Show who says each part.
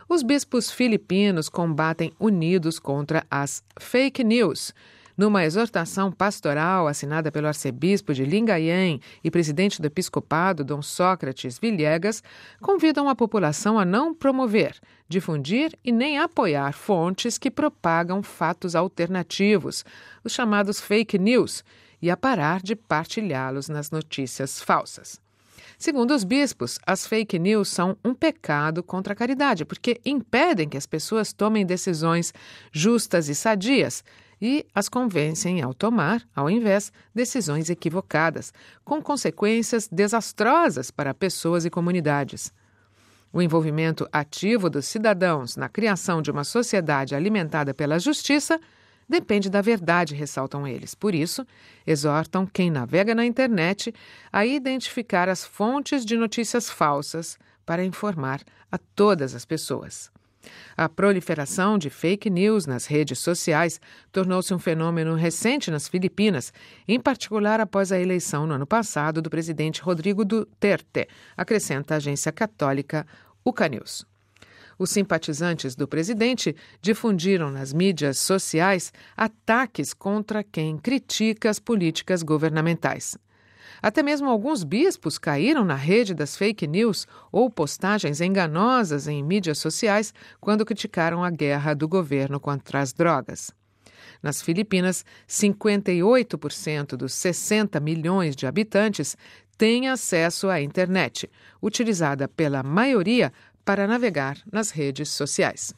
Speaker 1: Os bispos filipinos combatem unidos contra as fake news. Numa exortação pastoral assinada pelo arcebispo de Lingayen e presidente do episcopado, Dom Sócrates Villegas, convidam a população a não promover, difundir e nem apoiar fontes que propagam fatos alternativos, os chamados fake news, e a parar de partilhá-los nas notícias falsas. Segundo os bispos, as fake news são um pecado contra a caridade, porque impedem que as pessoas tomem decisões justas e sadias e as convencem ao tomar, ao invés, decisões equivocadas, com consequências desastrosas para pessoas e comunidades. O envolvimento ativo dos cidadãos na criação de uma sociedade alimentada pela justiça depende da verdade, ressaltam eles. Por isso, exortam quem navega na internet a identificar as fontes de notícias falsas para informar a todas as pessoas. A proliferação de fake news nas redes sociais tornou-se um fenômeno recente nas Filipinas, em particular após a eleição no ano passado do presidente Rodrigo Duterte, acrescenta a agência católica Ucanews. Os simpatizantes do presidente difundiram nas mídias sociais ataques contra quem critica as políticas governamentais. Até mesmo alguns bispos caíram na rede das fake news ou postagens enganosas em mídias sociais quando criticaram a guerra do governo contra as drogas. Nas Filipinas, 58% dos 60 milhões de habitantes têm acesso à internet, utilizada pela maioria para navegar nas redes sociais.